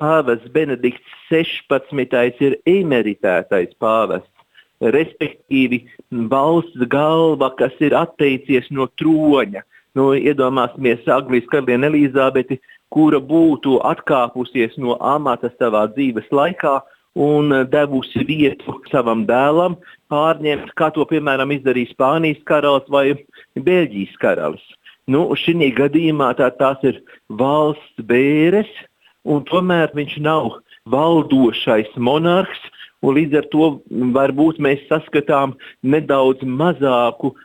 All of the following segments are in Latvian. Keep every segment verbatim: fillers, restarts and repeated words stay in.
pāvests Benedikts sešpadsmitais ir emeritētais pāvests, respektīvi valsts galva, kas ir atteicies no troņa. Nu, iedomāsimies Anglijas karalieni Elizabeti, kura būtu atkāpusies no amata savā dzīves laikā un devusi vietu savam dēlam pārņemt, kā to, piemēram, izdarīja Spānijas karalis vai Beļģijas karalis. Nu, šī gadījumā tā, tās ir valsts bēres, un tomēr viņš nav valdošais monarhs, un līdz ar to varbūt mēs saskatām nedaudz mazāku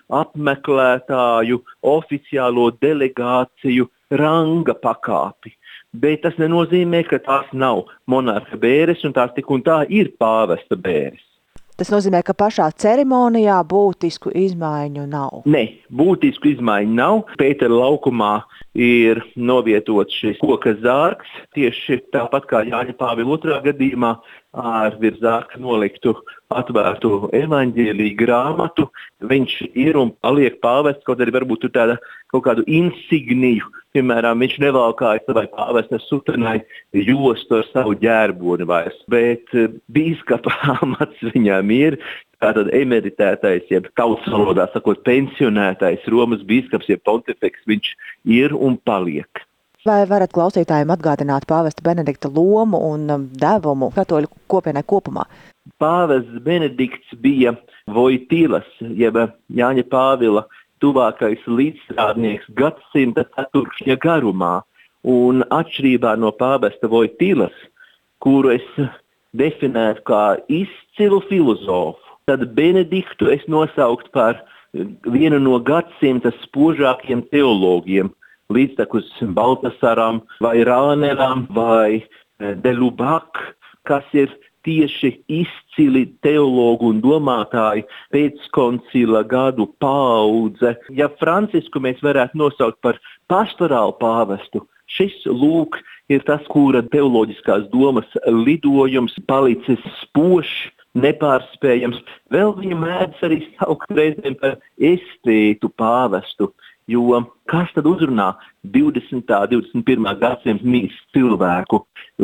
apmeklētāju oficiālo delegāciju ranga pakāpi. Bet tas nenozīmē, ka tās nav monarha bēres, un tās tik un tā ir pāvesta bēres. Tas nozīmē, ka pašā ceremonijā būtisku izmaiņu nav? Nē, būtisku izmaiņu nav. Pētera laukumā ir novietots šis koka zārks, tieši tāpat kā Jāņa Pāvila otrā gadījumā, ar virs zārka noliktu atvērtu evaņģēliju grāmatu. Viņš ir un paliek pāvests, kaut arī varbūt tur tāda kaut kādu insigniju. Piemēram, viņš nevalkāja savai pāvesta sutanai jostu ar savu ģērboni vairs, bet bīskapa amats viņam ir. Tātad emeritētais, jeb tautas valodā sakot, pensionētais Romas bīskaps, jeb pontifeks, viņš ir un paliek. Vai varat klausītājiem atgādināt pāvesta Benedikta lomu un devumu katoļu kopienai kopumā? Pāvests Benedikts bija Vojtīlas, jeb Jāņa Pāvila tuvākais līdzstrādnieks gadsimta ceturkšņa garumā, un atšķirībā no pāvesta Vojtīlas, kuru es definētu kā izcilu filozofu, tad Benediktu es nosauktu par vienu no gadsimta spožākiem teologiem, līdztekus Baltasaram vai Rāneram vai de Lubac, kas ir tieši izcili teologu un domātāji pēckoncila gadu paudze. Ja Francisku mēs varētu nosaukt par pastorālu pāvestu, šis lūk ir tas, kura teoloģiskās domas lidojums palicis spožs, nepārspējams. Vēl viņu mēdz arī saukt reizēm par estētu pāvestu, jo kas tad uzrunā divdesmitā, divdesmit pirmā gadsimta mīst cilvēku?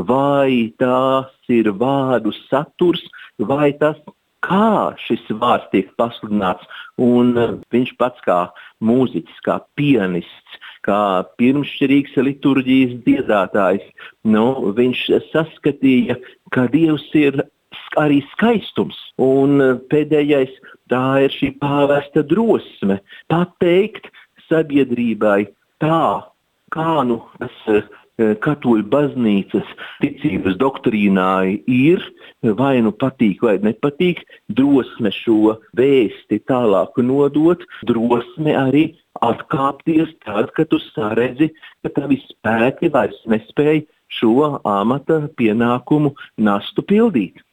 Vai tās ir vārdu saturs, vai tas, kā šis vārds tiek pasludināts? Un viņš pats kā mūziķis, kā pianists, kā pirmšķirīgs liturģijas dziedātājs, nu, viņš saskatīja, ka Dievs ir arī skaistums. Un pēdējais, tā ir šī pāvesta drosme pateikt sabiedrībai tā, kā nu tas katoļu baznīcas ticības doktrīnā ir, vai nu patīk vai nepatīk, drosme šo vēsti tālāk nodot, drosme arī atkāpties tad, kad tu saredzi, ka tavi spēki vairs nespēj šo amata pienākumu nastu pildīt.